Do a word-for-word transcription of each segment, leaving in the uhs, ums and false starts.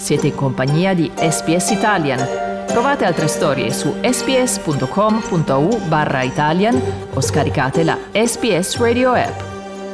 Siete in compagnia di S B S Italian. Trovate altre storie su sbs.com.au barra Italian o scaricate la S B S Radio app.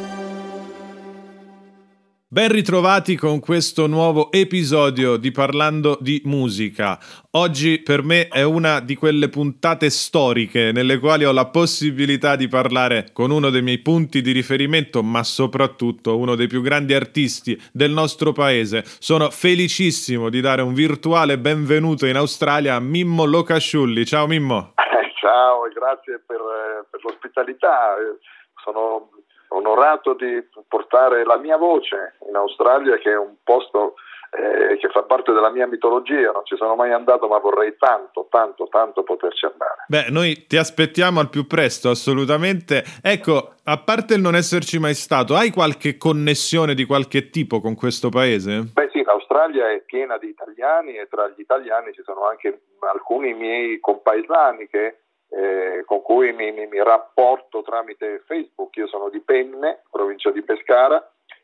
Ben ritrovati con questo nuovo episodio di Parlando di Musica. Oggi per me è una di quelle puntate storiche nelle quali ho la possibilità di parlare con uno dei miei punti di riferimento, ma soprattutto uno dei più grandi artisti del nostro paese. Sono felicissimo di dare un virtuale benvenuto in Australia a Mimmo Locasciulli. Ciao Mimmo. Ciao e grazie per, per l'ospitalità. Sono onorato di portare la mia voce in Australia, che è un posto eh, che fa parte della mia mitologia. Non ci sono mai andato, ma vorrei tanto, tanto, tanto poterci andare. Beh, noi ti aspettiamo al più presto, assolutamente. Ecco, a parte il non esserci mai stato, hai qualche connessione di qualche tipo con questo paese? Beh sì, l'Australia è piena di italiani e tra gli italiani ci sono anche alcuni miei compaesani che Eh, con cui mi, mi, mi rapporto tramite Facebook. Io sono di Penne, provincia di Pescara,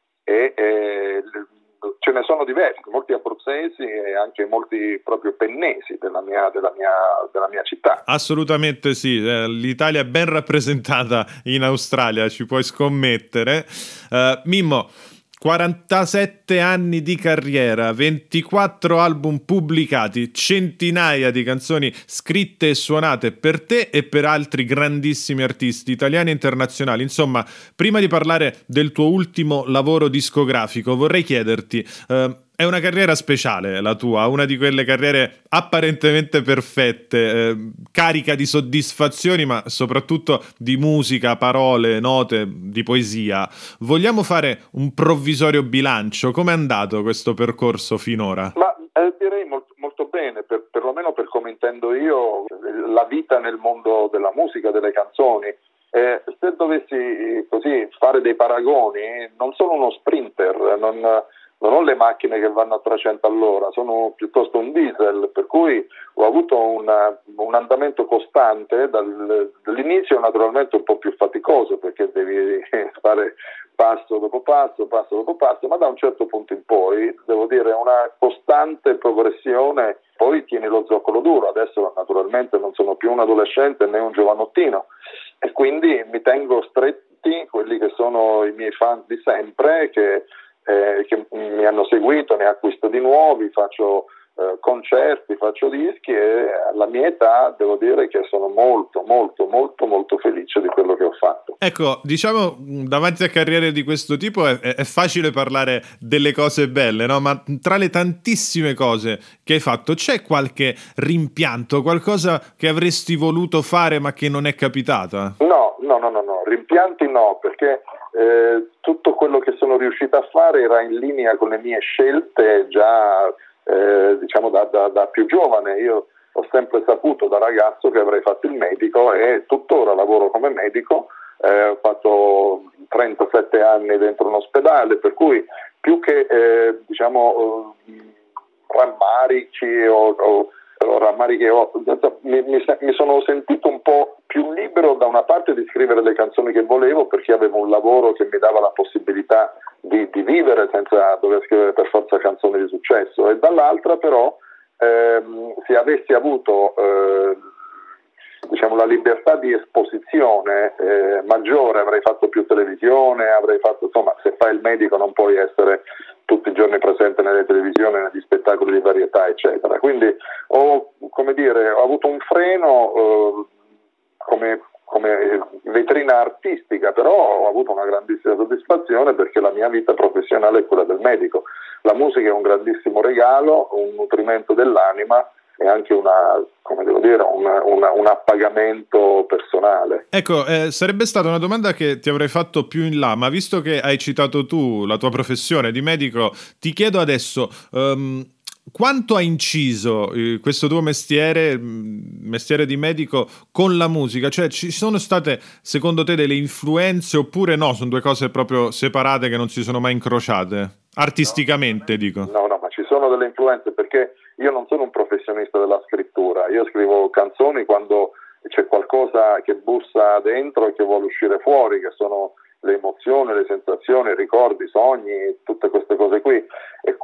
e eh, ce ne sono diversi, molti abruzzesi e anche molti proprio pennesi della mia, della mia, della mia città. Assolutamente sì, eh, l'Italia è ben rappresentata in Australia, ci puoi scommettere. Uh, Mimmo, quarantasette anni di carriera, ventiquattro album pubblicati, centinaia di canzoni scritte e suonate per te e per altri grandissimi artisti italiani e internazionali. Insomma, prima di parlare del tuo ultimo lavoro discografico, vorrei chiederti, eh, è una carriera speciale la tua, una di quelle carriere apparentemente perfette, eh, carica di soddisfazioni, ma soprattutto di musica, parole, note, di poesia. Vogliamo fare un provvisorio bilancio? Com'è andato questo percorso finora? Ma eh, direi molto, molto bene, per, perlomeno per come intendo io la vita nel mondo della musica, delle canzoni. Eh, se dovessi così fare dei paragoni, non sono uno sprinter, non... non ho le macchine che vanno a trecento all'ora, sono piuttosto un diesel, per cui ho avuto una, un andamento costante. Dal, dall'inizio naturalmente un po' più faticoso, perché devi fare passo dopo passo, passo dopo passo, ma da un certo punto in poi, devo dire, una costante progressione. Poi tieni lo zoccolo duro. Adesso naturalmente non sono più un adolescente né un giovanottino, e quindi mi tengo stretti quelli che sono i miei fan di sempre, che Eh, che mi hanno seguito, ne acquisto di nuovi, faccio eh, concerti, faccio dischi, e alla mia età devo dire che sono molto, molto, molto, molto felice di quello che ho fatto. Ecco, diciamo, davanti a carriere di questo tipo è, è facile parlare delle cose belle, no? Ma tra le tantissime cose che hai fatto c'è qualche rimpianto, qualcosa che avresti voluto fare ma che non è capitata? No, no, no, no, no. Rimpianti no, perché Eh, tutto quello che sono riuscito a fare era in linea con le mie scelte già eh, diciamo da, da, da più giovane. Io ho sempre saputo da ragazzo che avrei fatto il medico, e tuttora lavoro come medico. Eh, ho fatto trentasette anni dentro un ospedale, per cui più che eh, diciamo rammarici o, o rammariche ho, mi, mi, mi sono sentito un po' più libero, da una parte, di scrivere le canzoni che volevo, perché avevo un lavoro che mi dava la possibilità di, di vivere senza dover scrivere per forza canzoni di successo, e dall'altra però ehm, se avessi avuto eh, diciamo la libertà di esposizione eh, maggiore, avrei fatto più televisione, avrei fatto, insomma, se fai il medico non puoi essere tutti i giorni presente nelle televisioni, negli spettacoli di varietà, eccetera. Quindi ho, come dire, ho avuto un freno eh, come, come vetrina artistica, però ho avuto una grandissima soddisfazione, perché la mia vita professionale è quella del medico. La musica è un grandissimo regalo, un nutrimento dell'anima, e anche una, come devo dire, una, una, un appagamento personale. Ecco, eh, sarebbe stata una domanda che ti avrei fatto più in là, ma visto che hai citato tu la tua professione di medico, ti chiedo adesso um, quanto ha inciso eh, questo tuo mestiere, mestiere di medico, con la musica? Cioè, ci sono state secondo te delle influenze, oppure no, sono due cose proprio separate che non si sono mai incrociate? Artisticamente, no, dico. No, no, ma ci sono delle influenze, perché io non sono un professionista della scrittura. Io scrivo canzoni quando c'è qualcosa che bussa dentro e che vuole uscire fuori, che sono le emozioni, le sensazioni, i ricordi, i sogni, tutte queste cose qui. E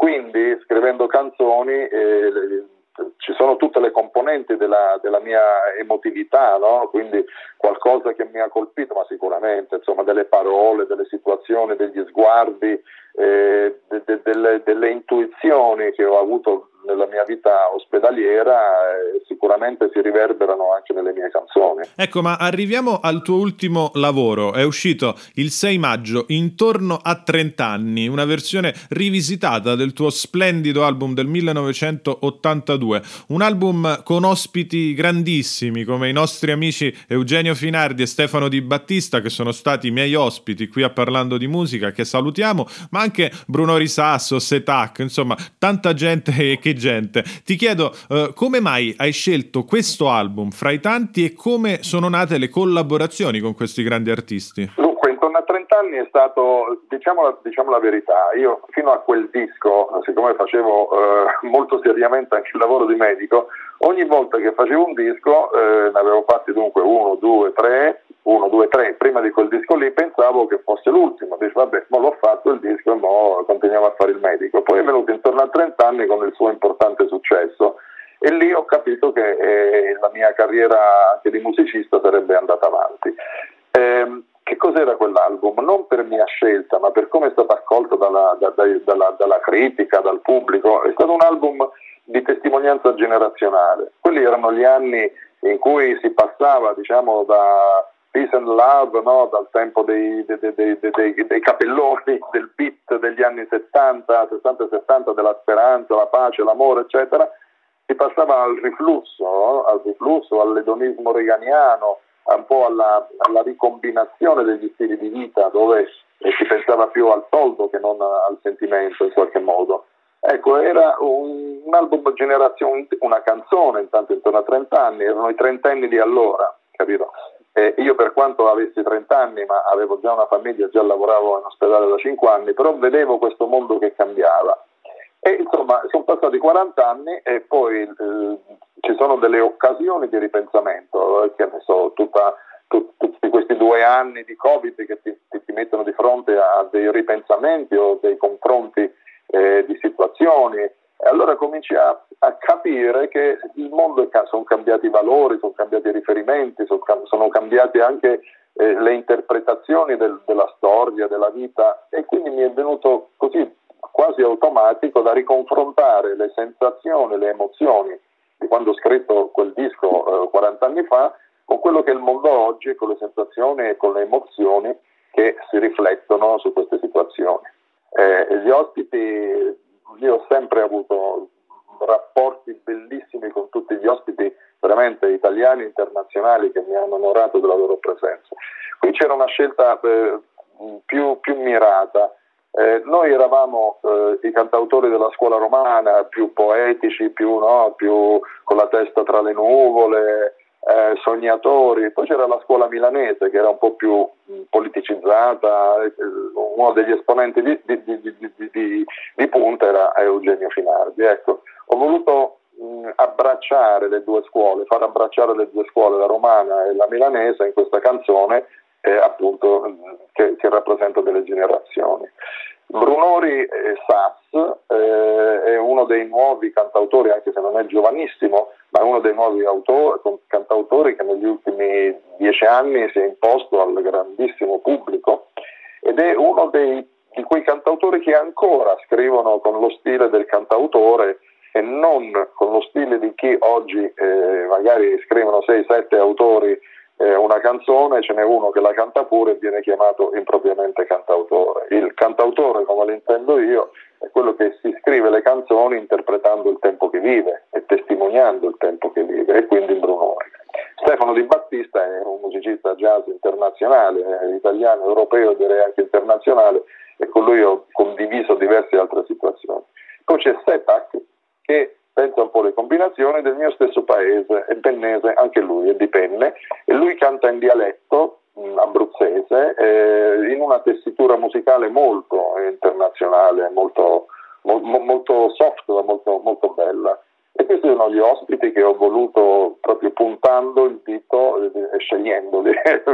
quindi scrivendo canzoni eh, le, ci sono tutte le componenti della, della mia emotività, no? Quindi qualcosa che mi ha colpito, ma sicuramente insomma delle parole, delle situazioni, degli sguardi, eh, de, de, delle, delle intuizioni che ho avuto nella mia vita ospedaliera eh, sicuramente si riverberano anche nelle mie canzoni. Ecco, ma arriviamo al tuo ultimo lavoro. È uscito il sei maggio, intorno a trenta anni, una versione rivisitata del tuo splendido album del millenovecentottantadue, un album con ospiti grandissimi come i nostri amici Eugenio Finardi e Stefano Di Battista, che sono stati i miei ospiti qui a Parlando di Musica, che salutiamo, ma anche Bruno Risasso, Setac, insomma tanta gente che gente. Ti chiedo uh, come mai hai scelto questo album fra i tanti e come sono nate le collaborazioni con questi grandi artisti? Dunque, intorno a trenta anni è stato, diciamo la, diciamo la verità, io fino a quel disco, siccome facevo uh, molto seriamente anche il lavoro di medico, ogni volta che facevo un disco, eh, ne avevo fatti dunque uno, due, tre, uno, due, tre, prima di quel disco lì pensavo che fosse l'ultimo, dice vabbè, ma l'ho fatto il disco e mo continuiamo a fare il medico. Poi è venuto intorno a trenta anni con il suo importante successo e lì ho capito che eh, la mia carriera anche di musicista sarebbe andata avanti. Eh, che cos'era quell'album? Non per mia scelta, ma per come è stato accolto dalla, da, da, dalla, dalla critica, dal pubblico. È stato un album di testimonianza generazionale. Quelli erano gli anni in cui si passava, diciamo, da Peace and Love, no? Dal tempo dei, dei, dei, dei, dei, dei capelloni, del beat degli anni settanta, sessanta e settanta, della speranza, la pace, l'amore, eccetera. Si passava al riflusso, no? Al riflusso, all'edonismo reganiano, un po' alla, alla ricombinazione degli stili di vita, dove si pensava più al soldo che non al sentimento in qualche modo. Ecco, era un, un album generazione, una canzone intanto intorno a trenta anni, erano i trentenni di allora, capito? Eh, io per quanto avessi trenta anni, ma avevo già una famiglia, già lavoravo in ospedale da cinque anni, però vedevo questo mondo che cambiava. E insomma, sono passati quaranta anni e poi eh, ci sono delle occasioni di ripensamento, eh, che ne so, tutta, tut, tutti questi due anni di Covid che ti, ti, ti mettono di fronte a dei ripensamenti o dei confronti eh, di situazioni. E allora cominci a, a capire che il mondo è, sono cambiati i valori, sono cambiati i riferimenti, sono, sono cambiate anche eh, le interpretazioni del, della storia, della vita, e quindi mi è venuto così quasi automatico da riconfrontare le sensazioni, le emozioni di quando ho scritto quel disco eh, quaranta anni fa con quello che è il mondo oggi, con le sensazioni e con le emozioni che si riflettono su queste situazioni. Eh, gli ospiti, io ho sempre avuto rapporti bellissimi con tutti gli ospiti veramente italiani e internazionali che mi hanno onorato della loro presenza. Qui c'era una scelta eh, più, più mirata. Eh, noi eravamo eh, i cantautori della scuola romana, più poetici, più, no, più con la testa tra le nuvole, eh, sognatori. Poi c'era la scuola milanese che era un po' più mh, politicizzata, eh, uno degli esponenti di, di, di, di, di, di, di punta era Eugenio Finardi. Ecco, ho voluto mh, abbracciare le due scuole, far abbracciare le due scuole, la romana e la milanese, in questa canzone eh, appunto che, che rappresenta delle generazioni. Brunori eh, Sass eh, è uno dei nuovi cantautori, anche se non è giovanissimo, ma è uno dei nuovi autori, cantautori che negli ultimi dieci anni si è imposto al grandissimo pubblico ed è uno dei, di quei cantautori che ancora scrivono con lo stile del cantautore e non con lo stile di chi oggi eh, magari scrivono sei sette autori eh, una canzone, ce n'è uno che la canta pure e viene chiamato impropriamente cantautore. Il cantautore, come lo intendo io, è quello che si scrive le canzoni interpretando il tempo che vive e testimoniando il tempo che vive, e quindi il Brunori. Stefano Di Battista è un musicista jazz internazionale, è italiano, europeo e direi anche internazionale, e con lui ho condiviso diverse altre situazioni. Poi c'è Setac, che pensa un po' alle combinazioni del mio stesso paese, è pennese, anche lui è di Penne, e lui canta in dialetto mh, abruzzese, eh, in una tessitura musicale molto internazionale, molto, mo, molto soft, molto, molto bella. E questi sono gli ospiti che ho voluto, proprio puntando il dito e scegliendoli,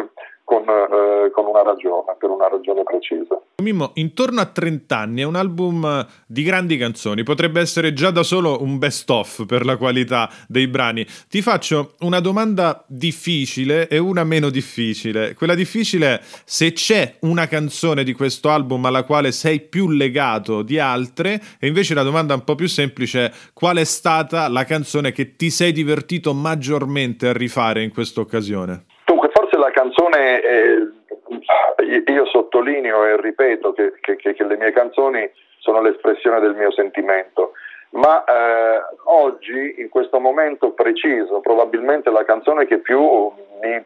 con, eh, con una ragione, per una ragione precisa. Mimmo, intorno a trenta anni è un album di grandi canzoni, potrebbe essere già da solo un best of per la qualità dei brani. Ti faccio una domanda difficile e una meno difficile. Quella difficile è se c'è una canzone di questo album alla quale sei più legato di altre, e invece la domanda un po' più semplice è qual è stata la canzone che ti sei divertito maggiormente a rifare in questa occasione? Dunque, forse la canzone... Eh... Io sottolineo e ripeto che, che, che le mie canzoni sono l'espressione del mio sentimento, ma eh, oggi, in questo momento preciso, probabilmente la canzone che più mi,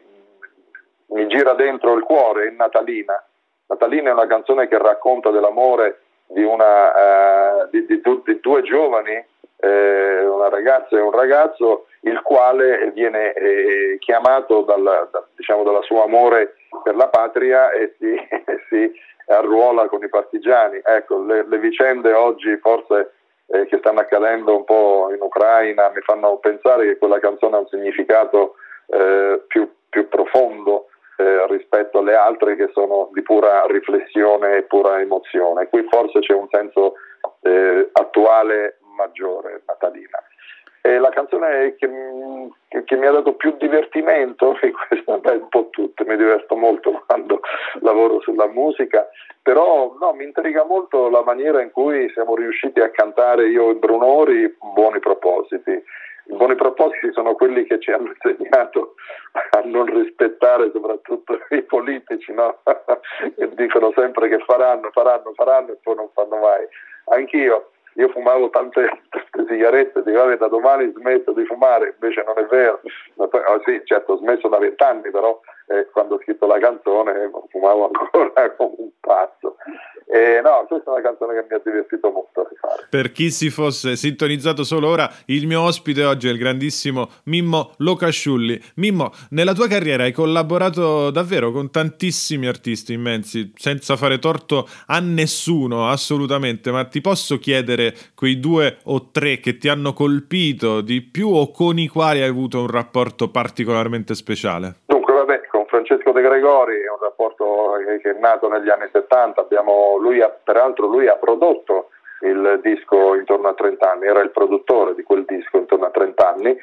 mi gira dentro il cuore è Natalina. Natalina è una canzone che racconta dell'amore di, una, eh, di, di, di due giovani, eh, una ragazza e un ragazzo, il quale viene eh, chiamato dal, da, diciamo, dalla sua amore per la patria e si, e si arruola con i partigiani. Ecco, le, le vicende oggi forse eh, che stanno accadendo un po' in Ucraina mi fanno pensare che quella canzone ha un significato eh, più, più profondo eh, rispetto alle altre che sono di pura riflessione e pura emozione. Qui forse c'è un senso eh, attuale maggiore, Natalina. E la canzone che, che, che mi ha dato più divertimento, e questa è un po' tutte, mi diverto molto quando lavoro sulla musica, però no, mi intriga molto la maniera in cui siamo riusciti a cantare io e Brunori Buoni Propositi. I buoni propositi sono quelli che ci hanno insegnato a non rispettare soprattutto i politici, no? Che dicono sempre che faranno, faranno, faranno e poi non fanno mai. Anch'io. Io fumavo tante, tante sigarette, dico vabbè, da domani smetto di fumare, invece non è vero. Oh, sì, certo, ho smesso da vent'anni, però eh, quando ho scritto la canzone fumavo ancora come un pazzo. E no, questa è una canzone che mi ha divertito molto a rifare. Per chi si fosse sintonizzato solo ora, il mio ospite oggi è il grandissimo Mimmo Locasciulli. Mimmo, nella tua carriera hai collaborato davvero con tantissimi artisti immensi, senza fare torto a nessuno, assolutamente, ma ti posso chiedere quei due o tre che ti hanno colpito di più o con i quali hai avuto un rapporto particolarmente speciale? Dunque, vabbè, con Francesco De Gregori è un rapporto che è nato negli anni settanta, abbiamo, lui ha, peraltro lui ha prodotto il disco intorno a trenta anni, era il produttore di quel disco intorno a trenta anni,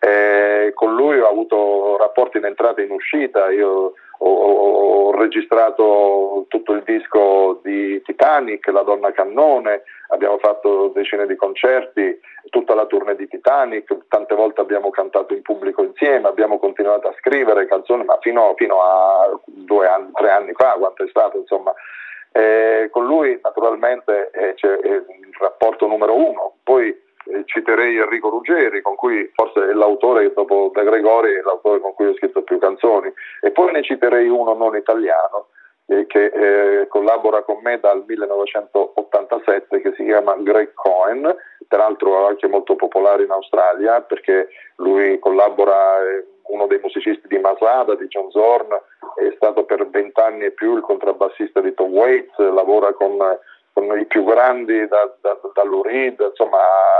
e con lui ho avuto rapporti in entrata e in uscita, io ho, ho registrato tutto il disco di Titanic, La Donna Cannone, abbiamo fatto decine di concerti, tutta la tournée di Titanic, tante volte abbiamo cantato in pubblico insieme, abbiamo continuato a scrivere canzoni, ma fino, fino a due anni, tre anni fa, quanto è stato, insomma. Eh, con lui naturalmente eh, c'è eh, il rapporto numero uno, poi eh, citerei Enrico Ruggeri, con cui forse è l'autore, dopo De Gregori, è l'autore con cui ho scritto più canzoni, e poi ne citerei uno non italiano eh, che eh, collabora con me dal millenovecentottantasette, che si chiama Greg Cohen, peraltro anche molto popolare in Australia perché lui collabora, eh, uno dei musicisti di Masada, di John Zorn, è stato per vent'anni e più il contrabbassista di Tom Waits, lavora con, con i più grandi da, da, da Lou Reed, insomma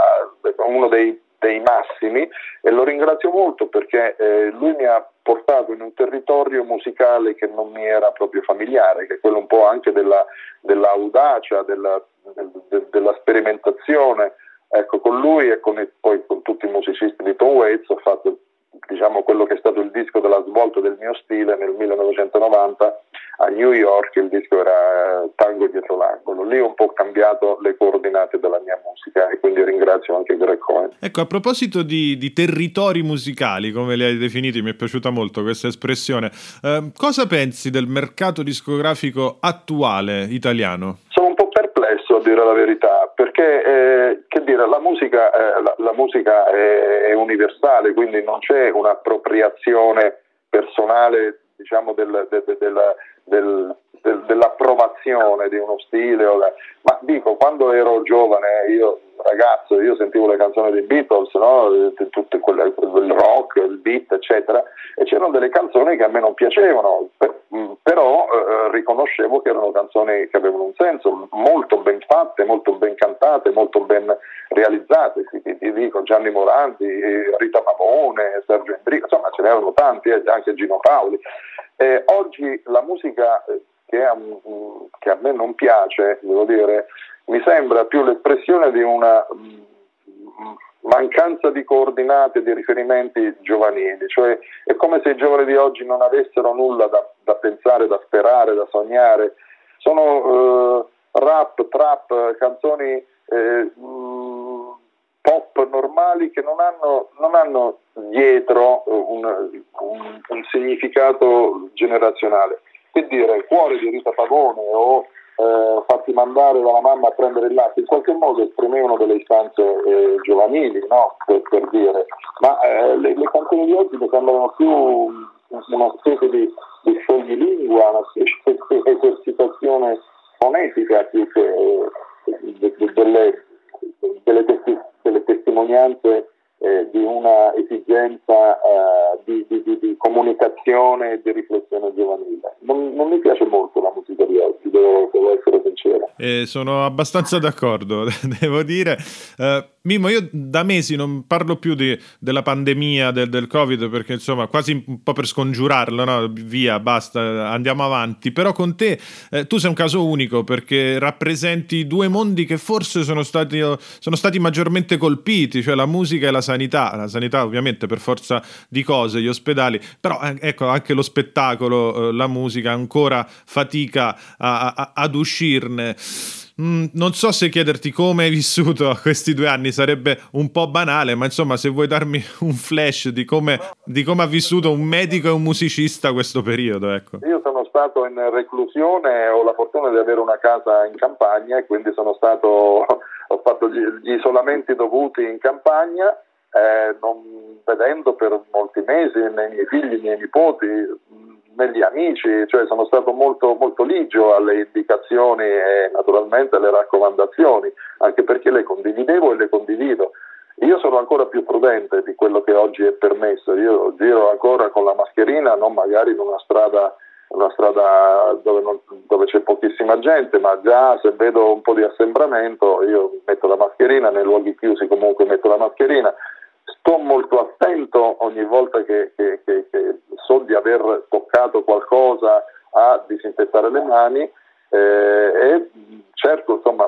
uno dei, dei massimi, e lo ringrazio molto perché eh, lui mi ha portato in un territorio musicale che non mi era proprio familiare, che è quello un po' anche della, dell'audacia, della, del, della sperimentazione. Ecco, con lui e con i, poi con tutti i musicisti di Tom Waits ho fatto, diciamo, quello che è stato il disco della svolta del mio stile nel millenovecentonovanta a New York. Il disco era Tango dietro l'angolo. Lì ho un po' cambiato le coordinate della mia musica e quindi ringrazio anche Greg Cohen. Ecco, a proposito di, di territori musicali, come li hai definiti, mi è piaciuta molto questa espressione. Eh, cosa pensi del mercato discografico attuale italiano? Sono un po' perplesso, a dire la verità, perché eh, che dire, la musica, eh, la, la musica è, è universale, quindi non c'è un'appropriazione personale, diciamo, del, del, del, del, del, dell'approvazione di uno stile. Ma dico, quando ero giovane, io ragazzo, io sentivo le canzoni dei Beatles, no? Tutte quelle, il rock, il beat, eccetera, e c'erano delle canzoni che a me non piacevano, però eh, riconoscevo che erano canzoni che avevano un senso, molto ben fatte, molto ben cantate, molto ben realizzate. Ti, ti dico Gianni Morandi, Rita Pavone, Sergio Endrico, insomma ce n'erano tanti, eh, anche Gino Paoli. Eh, oggi la musica che a, che a me non piace, devo dire, mi sembra più l'espressione di una mancanza di coordinate, di riferimenti giovanili, cioè è come se i giovani di oggi non avessero nulla da, da pensare, da sperare, da sognare. Sono eh, rap, trap, canzoni eh, mh, pop normali che non hanno, non hanno dietro un, un, un significato generazionale. Che dire, Cuore di Rita Pavone o eh, Fatti mandare dalla mamma a prendere il latte, in qualche modo esprimevano delle istanze eh, giovanili, no? per, per dire, ma eh, le, le canzoni di oggi mi sembrano più una specie di, di scioglilingua, una specie di esercitazione fonetica più che eh, de, de, delle, delle, testi, delle testimonianze eh, di una esigenza eh, di, di, di, di comunicazione e di riflessione giovanile. Non, non mi piace molto la musica di oggi, devo, devo essere sincero. Eh, sono abbastanza d'accordo, devo dire. Uh, Mimmo, io da mesi non parlo più di, della pandemia, del, del Covid, perché insomma quasi un po' per scongiurarlo, no? Via, basta, andiamo avanti. Però con te, eh, tu sei un caso unico perché rappresenti due mondi che forse sono stati, sono stati maggiormente colpiti, cioè la musica e la sanità. La sanità ovviamente per forza di cose, gli ospedali, però eh, ecco anche lo spettacolo, eh, la musica ancora fatica a, a, ad uscirne. Mm, non so se chiederti come hai vissuto questi due anni sarebbe un po' banale, ma insomma se vuoi darmi un flash di come, di come ha vissuto un medico e un musicista questo periodo, ecco. Io sono stato in reclusione, ho la fortuna di avere una casa in campagna e quindi sono stato, ho fatto gli, gli isolamenti dovuti in campagna, eh, non vedendo per molti mesi né i miei figli né i miei nipoti né gli amici, cioè sono stato molto, molto ligio alle indicazioni e naturalmente alle raccomandazioni, anche perché le condividevo e le condivido. Io sono ancora più prudente di quello che oggi è permesso, io giro ancora con la mascherina, non magari in una strada, una strada dove, non, dove c'è pochissima gente, ma già se vedo un po' di assembramento io metto la mascherina, nei luoghi chiusi comunque metto la mascherina. Sto molto attento ogni volta che, che, che, che so di aver toccato qualcosa a disinfettare le mani eh, e cerco insomma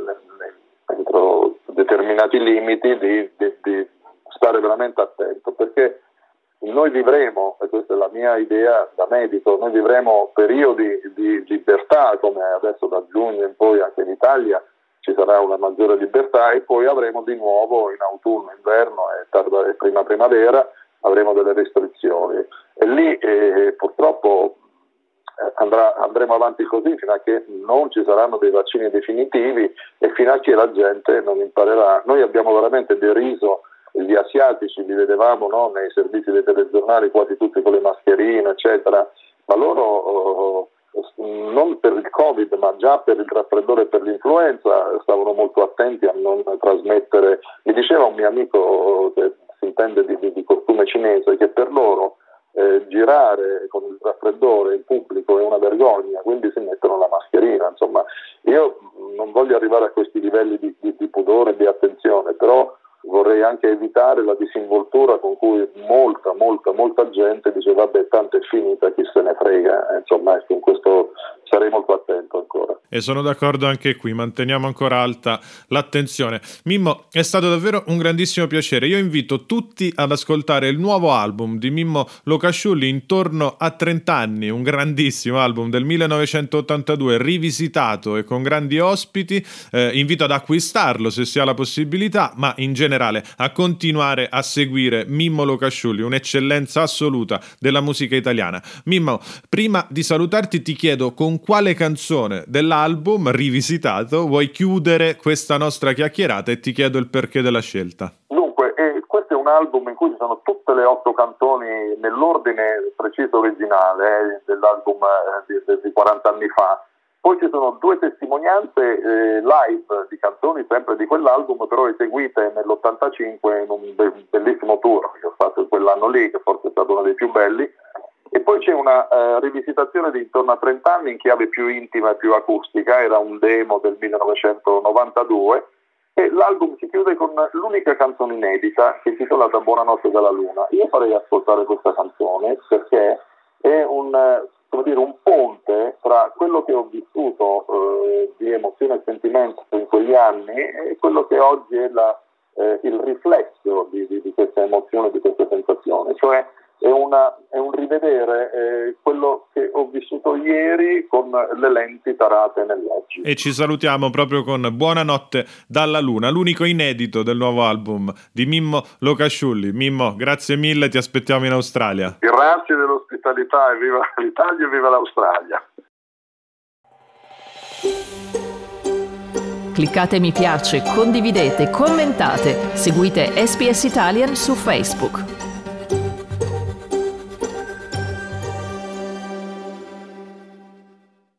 entro determinati limiti di, di, di stare veramente attento, perché noi vivremo, e questa è la mia idea da medico, noi vivremo periodi di libertà come adesso da giugno in poi anche in Italia ci sarà una maggiore libertà e poi avremo di nuovo in autunno, inverno e, tarda, e prima primavera avremo delle restrizioni e lì eh, purtroppo eh, andrà, andremo avanti così fino a che non ci saranno dei vaccini definitivi e fino a che la gente non imparerà. Noi abbiamo veramente deriso gli asiatici, li vedevamo no, nei servizi dei telegiornali quasi tutti con le mascherine eccetera, ma loro oh, non per il Covid ma già per il raffreddore e per l'influenza stavano molto attenti a non trasmettere. Mi diceva un mio amico che si intende di, di, di costume cinese che per loro eh, girare con il raffreddore in pubblico è una vergogna, quindi si mettono la mascherina. Insomma, io non voglio arrivare a questi livelli di, di, di pudore e di attenzione, però vorrei anche evitare la disinvoltura con cui molta, molta, molta gente dice vabbè tanto è finita, chi se ne frega, insomma ecco, in questo sarei molto attento ancora. E sono d'accordo anche qui, manteniamo ancora alta l'attenzione. Mimmo, è stato davvero un grandissimo piacere, io invito tutti ad ascoltare il nuovo album di Mimmo Locasciulli, Intorno a trenta anni, un grandissimo album del millenovecentottantadue, rivisitato e con grandi ospiti, eh, invito ad acquistarlo se si ha la possibilità, ma in generale a continuare a seguire Mimmo Locasciulli, un'eccellenza assoluta della musica italiana. Mimmo, prima di salutarti ti chiedo con quale canzone dell'album rivisitato vuoi chiudere questa nostra chiacchierata e ti chiedo il perché della scelta. Dunque, eh, questo è un album in cui ci sono tutte le otto canzoni nell'ordine preciso originale eh, dell'album eh, di, di quaranta anni fa. Poi ci sono due testimonianze eh, live di canzoni sempre di quell'album, però eseguite nell'ottantacinque in un be- bellissimo tour che ho fatto in quell'anno lì, che forse è stato uno dei più belli. E poi c'è una eh, rivisitazione di Intorno a trenta anni in chiave più intima e più acustica, era un demo del millenovecentonovantadue e l'album si chiude con l'unica canzone inedita che è intitolata Buonanotte dalla Luna. Io farei ascoltare questa canzone perché è un, come dire, un ponte tra quello che ho vissuto eh, di emozione e sentimento in quegli anni e quello che oggi è la, eh, il riflesso di, di, di questa emozione, di questa sensazione, cioè è, una, è un rivedere eh, quello che ho vissuto ieri con le lenti tarate nell'oggi. E ci salutiamo proprio con Buonanotte dalla Luna, l'unico inedito del nuovo album di Mimmo Locasciulli. Mimmo, grazie mille, ti aspettiamo in Australia. Grazie dell'ospitalità e viva l'Italia e viva l'Australia. Cliccate mi piace, condividete, commentate, seguite S B S Italian su Facebook.